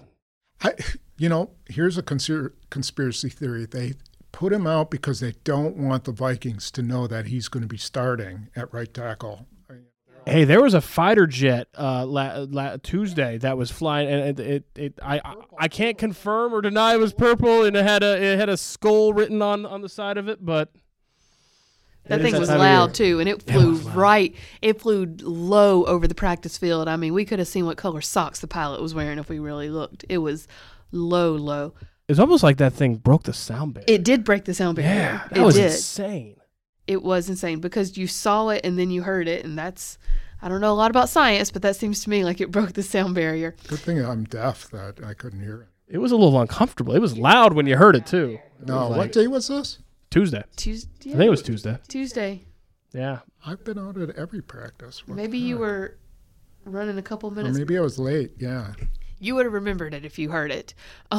Here's a conspiracy theory. They put him out because they don't want the Vikings to know that he's going to be starting at right tackle. Hey, there was a fighter jet Tuesday that was flying, and I can't confirm or deny it was purple, and it had a skull written on the side of it, but that thing was loud too, and it flew low over the practice field. I mean, we could have seen what color socks the pilot was wearing if we really looked. It was low. It's almost like that thing broke the sound barrier. It did break the sound barrier. Yeah, that was insane. It was insane because you saw it and then you heard it, and that's, I don't know a lot about science, but that seems to me like it broke the sound barrier. Good thing I'm deaf that I couldn't hear it. It was a little uncomfortable. It was loud when you heard it, too. No, what day was this? Tuesday. Tuesday. I think it was Tuesday. Tuesday. Yeah. I've been out at every practice. Maybe you were running a couple Or minutes. maybe I was late, yeah. You would have remembered it if you heard it.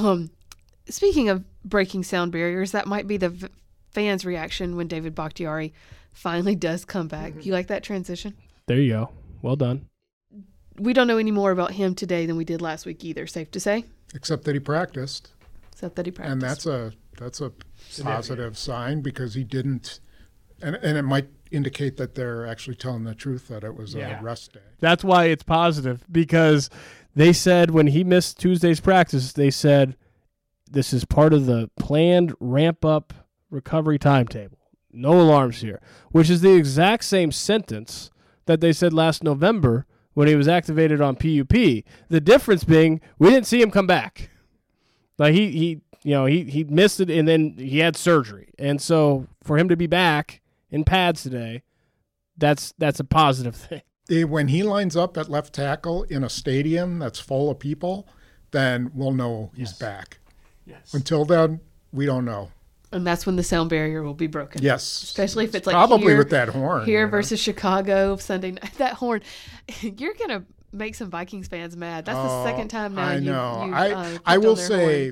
Speaking of breaking sound barriers, that might be the fans' reaction when David Bakhtiari finally does come back. You like that transition? There you go. Well done. We don't know any more about him today than we did last week either, safe to say. Except that he practiced. Except that he practiced. And that's a positive sign because he didn't, and it might indicate that they're actually telling the truth that it was a rest day. That's why it's positive, because they said when he missed Tuesday's practice, they said this is part of the planned ramp-up recovery timetable. No alarms here, which is the exact same sentence that they said last November when he was activated on PUP. The difference being we didn't see him come back. Like he missed it and then he had surgery. And so for him to be back in pads today, that's a positive thing. When he lines up at left tackle in a stadium that's full of people, then we'll know he's back. Yes. Until then, we don't know. And that's when the sound barrier will be broken. Yes. Especially if it's like probably here, with that horn. Here versus Chicago Sunday night. That horn, you're going to make some Vikings fans mad. That's the second time now. I know. I will say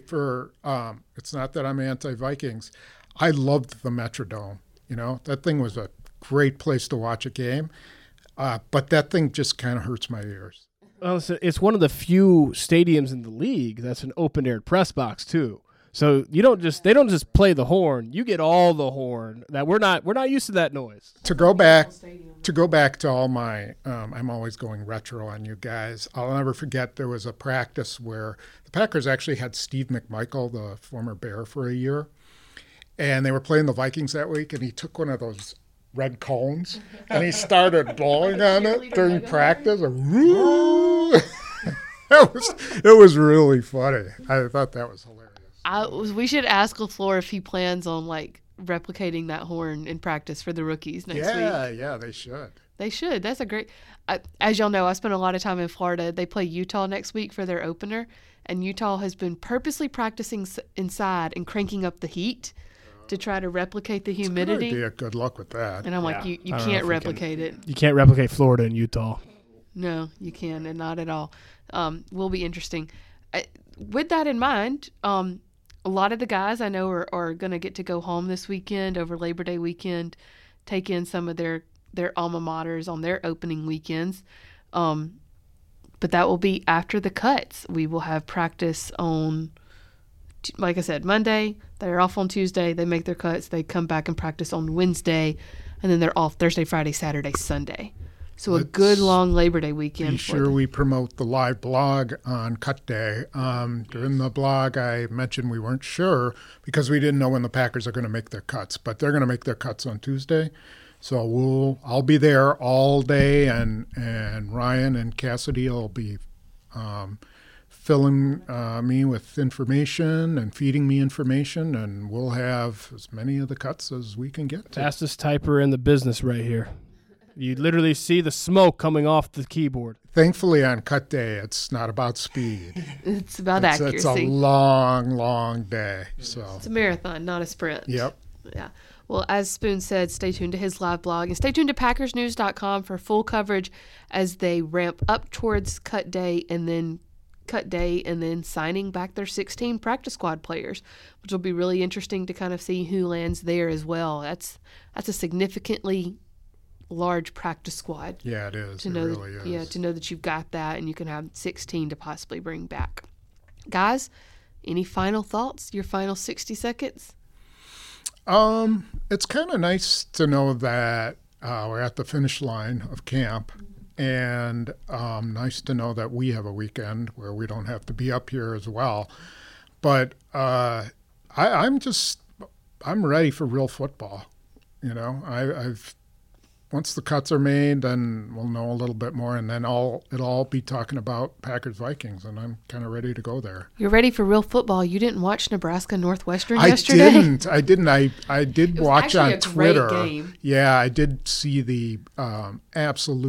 it's not that I'm anti-Vikings. I loved the Metrodome. You know, that thing was a great place to watch a game. But that thing just kind of hurts my ears. Well, it's one of the few stadiums in the league that's an open-air press box too. So they don't just play the horn. You get all the horn. That we're not used to that noise. To go back to all my, I'm always going retro on you guys. I'll never forget there was a practice where the Packers actually had Steve McMichael, the former Bear, for a year, and they were playing the Vikings that week, and he took one of those red cones and he started blowing on it during practice. It was really funny. I thought that was hilarious. We should ask LaFleur if he plans on replicating that horn in practice for the rookies next week. Yeah, they should. They should. That's a great. As y'all know, I spent a lot of time in Florida. They play Utah next week for their opener, and Utah has been purposely practicing inside and cranking up the heat to try to replicate the humidity. It's a good idea. Good luck with that. And I'm like, you can't replicate it. You can't replicate Florida and Utah. No, you can, and not at all. Will be interesting. With that in mind, a lot of the guys I know are going to get to go home this weekend over Labor Day weekend, take in some of their alma maters on their opening weekends. But that will be after the cuts. We will have practice on, like I said, Monday. They're off on Tuesday. They make their cuts. They come back and practice on Wednesday, and then they're off Thursday, Friday, Saturday, Sunday. So a good long Labor Day weekend. Be sure we promote the live blog on Cut Day. During the blog, I mentioned we weren't sure because we didn't know when the Packers are going to make their cuts, but they're going to make their cuts on Tuesday. So I'll be there all day, and Ryan and Cassidy will be filling me with information and feeding me information, and we'll have as many of the cuts as we can get to. Fastest typer in the business right here. You literally see the smoke coming off the keyboard. Thankfully, on Cut Day, it's not about speed. It's about accuracy. It's a long, long day. So it's a marathon, not a sprint. Yep. Yeah. Well, as Spoon said, stay tuned to his live blog and stay tuned to PackersNews.com for full coverage as they ramp up towards Cut Day and then signing back their 16 practice squad players, which will be really interesting to kind of see who lands there as well. That's a significantly large practice squad. Yeah, it is. It really is. Yeah, to know that you've got that and you can have 16 to possibly bring back. Guys, any final thoughts? Your final 60 seconds? It's kind of nice to know that we're at the finish line of camp, and nice to know that we have a weekend where we don't have to be up here as well. But I'm ready for real football. You know, once the cuts are made, then we'll know a little bit more, and then it'll all be talking about Packers-Vikings, and I'm kind of ready to go there. You're ready for real football. You didn't watch Nebraska-Northwestern yesterday? I didn't. I did watch on Twitter. Great game. Yeah, I did see the absolute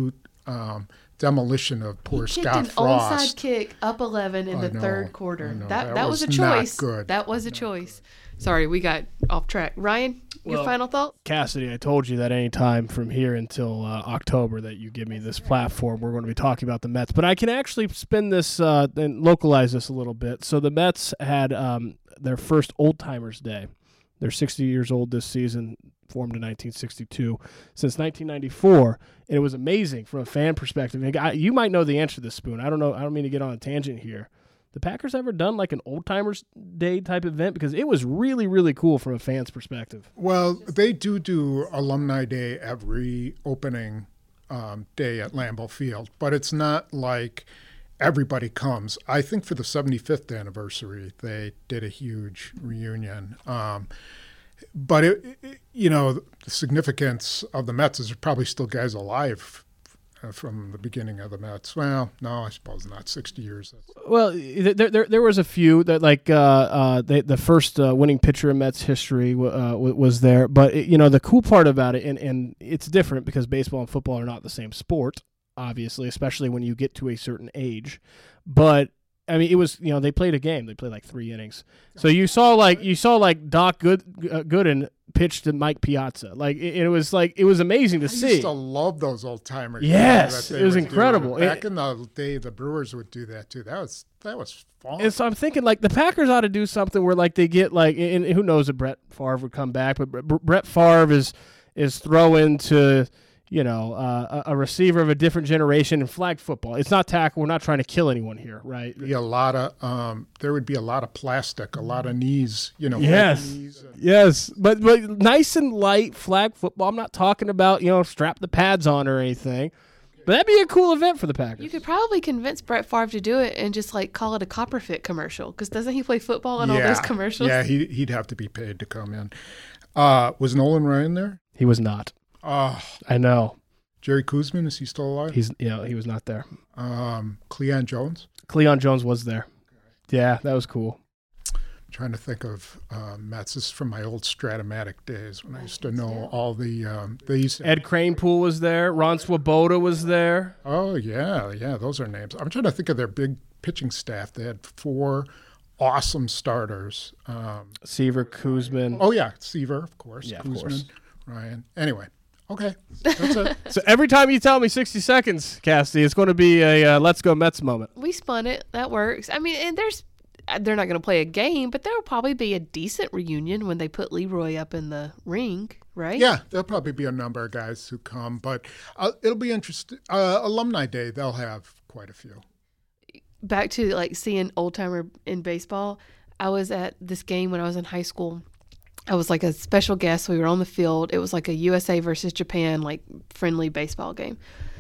demolition of poor He kicked Scott an Frost. onside kick up 11 in the I know, third quarter. I know. That was a not choice. good. That was a choice. Sorry, we got off track. Ryan, your Well, final thought? Cassidy, I told you that any time from here until October that you give me this platform, we're going to be talking about the Mets. But I can actually spin this and localize this a little bit. So the Mets had their first Old Timers Day. They're 60 years old this season, formed in 1962, since 1994, and it was amazing from a fan perspective. And you might know the answer to this, Spoon. I don't know. I don't mean to get on a tangent here. The Packers ever done like an Old Timers Day type event? Because it was really, really cool from a fan's perspective. Well, they do Alumni Day every opening day at Lambeau Field, but it's not like everybody comes. I think for the 75th anniversary, they did a huge reunion. But, the significance of the Mets is there's probably still guys alive from the beginning of the Mets. Well, no, I suppose not. 60 years. Well, there was a few that the first winning pitcher in Mets history was there. But, the cool part about it, and it's different because baseball and football are not the same sport, obviously, especially when you get to a certain age. But I mean, it was, they played a game. They played like 3 innings. So you saw Doc Gooden pitch to Mike Piazza. It was amazing to see. I used to love those old timers. Yes, it was incredible. Back in the day, the Brewers would do that too. That was fun. And so I'm thinking the Packers ought to do something where they get and who knows if Brett Favre would come back, but Brett Favre is throwing to a receiver of a different generation in flag football. It's not tackle. We're not trying to kill anyone here, right? Be a lot of there would be a lot of plastic, a lot of knees. Yes, but nice and light flag football. I'm not talking about strap the pads on or anything. But that'd be a cool event for the Packers. You could probably convince Brett Favre to do it and just call it a Copperfit commercial, because doesn't he play football in all those commercials? Yeah, he'd have to be paid to come in. Was Nolan Ryan there? He was not. Oh, I know. Jerry Kuzman, is he still alive? He was not there. Cleon Jones? Cleon Jones was there. Yeah, that was cool. I'm trying to think of Mets. This is from my old Stratomatic days when I used to know all the Ed Kranepool was there. Ron Swoboda was there. Oh, yeah, those are names. I'm trying to think of their big pitching staff. They had 4 awesome starters. Seaver, Kuzman. Oh, yeah, Seaver, of course. Yeah, Kuzman, of course. Ryan. Anyway. Okay, that's it. So every time you tell me 60 seconds, Cassidy, it's going to be a Let's Go Mets moment. We spun it. That works. I mean, and they're not going to play a game, but there will probably be a decent reunion when they put Leroy up in the ring, right? Yeah, there'll probably be a number of guys who come, but it'll be interesting. Alumni Day, they'll have quite a few. Back to seeing old timer in baseball. I was at this game when I was in high school. I was a special guest. We were on the field. It was a USA versus Japan, friendly baseball game.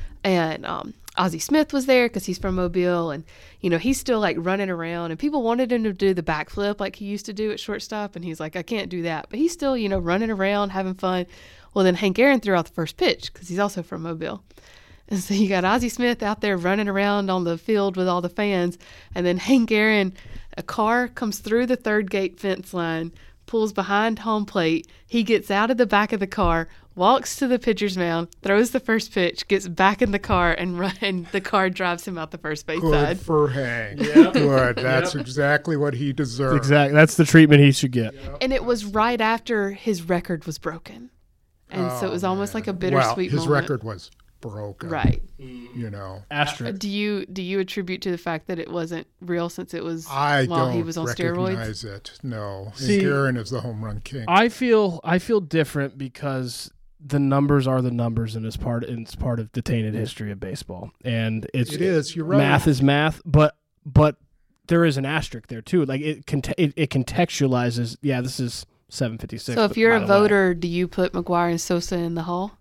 And Ozzie Smith was there because he's from Mobile. And, he's still running around. And people wanted him to do the backflip like he used to do at shortstop. And he's like, I can't do that. But he's still, running around, having fun. Well, then Hank Aaron threw out the first pitch because he's also from Mobile. And so you got Ozzie Smith out there running around on the field with all the fans. And then Hank Aaron, a car comes through the third gate fence line, pulls behind home plate. He gets out of the back of the car, walks to the pitcher's mound, throws the first pitch, gets back in the car, and the car drives him out the first base side. Good for Hank. Good. That's exactly what he deserves. Exactly. That's the treatment he should get. And it was right after his record was broken. And so it was almost like a bittersweet his moment. record was broken. Right. Asterisk. Do you attribute to the fact that it wasn't real since it was I while don't he was on recognize steroids? it. No. See, Hank Aaron is the home run king. I feel different because the numbers are the numbers, and it's part of the tainted history of baseball. And it is. You're right. Math is math, but there is an asterisk there too. It contextualizes. Yeah, this is 756. So if you're a voter, do you put McGwire and Sosa in the Hall?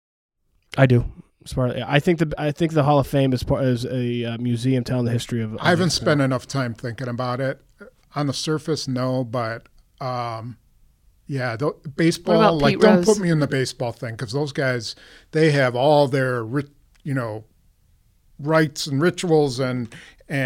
I do. I think the Hall of Fame is a museum telling the history of. I haven't spent enough time thinking about it. On the surface, no, but baseball. Pete Don't Rose? put me in the baseball thing because those guys, they have all their rites and rituals and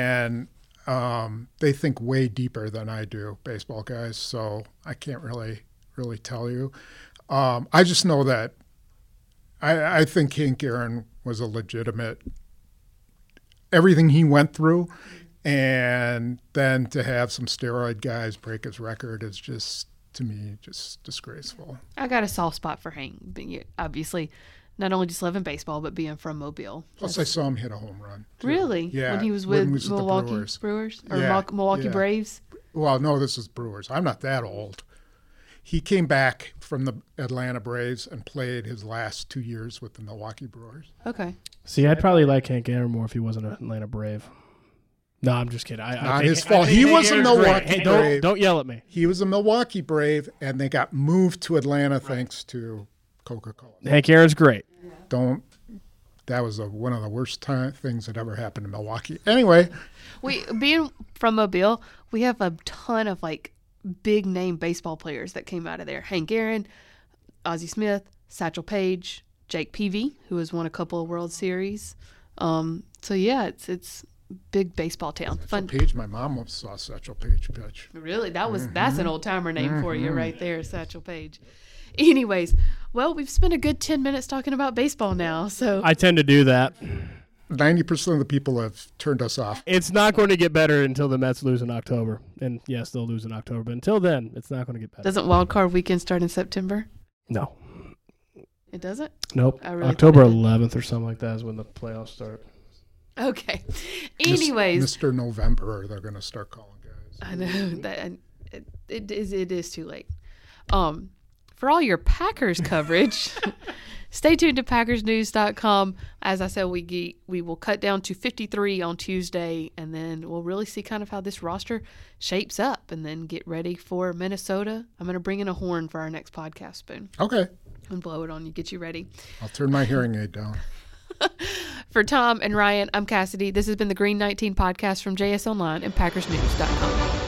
they think way deeper than I do, baseball guys. So I can't really tell you. I just know that I think Hank Aaron was a legitimate everything he went through. And then to have some steroid guys break his record is just, to me, just disgraceful. I got a soft spot for Hank, obviously, not only just loving baseball, but being from Mobile. Plus, I saw him hit a home run, too. Really? Yeah. When he was with Milwaukee Brewers. Or Yeah, Milwaukee yeah. Braves? Well, no, this is Brewers. I'm not that old. He came back from the Atlanta Braves and played his last 2 years with the Milwaukee Brewers. Okay. See, I'd probably like Hank Aaron more if he wasn't an Atlanta Brave. No, I'm just kidding. Not his fault. He was a Milwaukee Brave. Don't yell at me. He was a Milwaukee Brave, and they got moved to Atlanta thanks to Coca-Cola. Hank Aaron's great. That was one of the worst things that ever happened in Milwaukee. Anyway. Being from Mobile, we have a ton of like big name baseball players that came out of there. Hank Aaron, Ozzie Smith, Satchel Paige, Jake Peavy, who has won a couple of World Series. So yeah, it's big baseball town. Fun. Paige, my mom saw Satchel Paige pitch. Really, that's an old timer name for you right there, Satchel Paige. Anyways, well, we've spent a good 10 minutes talking about baseball now. So I tend to do that. 90% of the people have turned us off. It's not going to get better until the Mets lose in October. And yes, they'll lose in October. But until then, it's not going to get better. Doesn't Wild Card Weekend start in September? No. It doesn't? Nope. Really October 11th or something like that is when the playoffs start. Okay. Anyways. Mr. November, they're going to start calling guys. I know. That it is too late. For all your Packers coverage, stay tuned to PackersNews.com. As I said, we will cut down to 53 on Tuesday, and then we'll really see kind of how this roster shapes up, and then get ready for Minnesota. I'm going to bring in a horn for our next podcast, Spoon. Okay. And blow it on you, get you ready. I'll turn my hearing aid down. For Tom and Ryan, I'm Cassidy. This has been the Green 19 podcast from JS Online and PackersNews.com.